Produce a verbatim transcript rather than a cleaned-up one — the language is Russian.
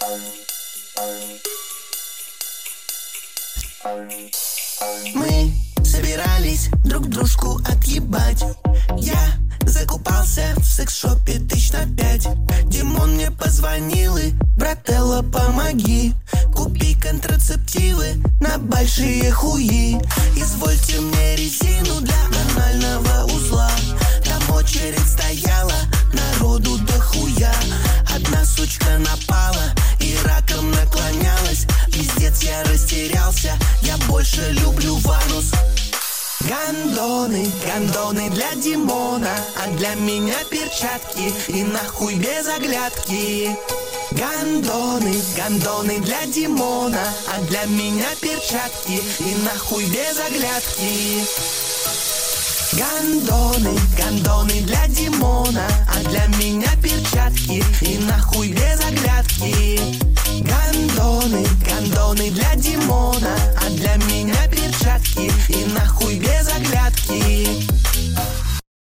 Мы собирались друг дружку отъебать. Я закупался в секс-шопе тысяч на пять. Димон мне позвонил и: брателло, помоги, купи контрацептивы на большие хуи. Извольте мне резину для анального узла. Там очередь стояла, народу дохуя. Одна сучка напала и раком наклонялась. Пиздец, я растерялся, я больше люблю ванус. Гандоны, гандоны для Димона, а для меня перчатки и нахуй без оглядки. Гандоны, гандоны для Димона, а для меня перчатки и нахуй без оглядки. Гандоны, гандоны для Димона, а для меня перчатки и нахуй без оглядки. Гандоны, гандоны для Димона, а для меня перчатки и нахуй без оглядки.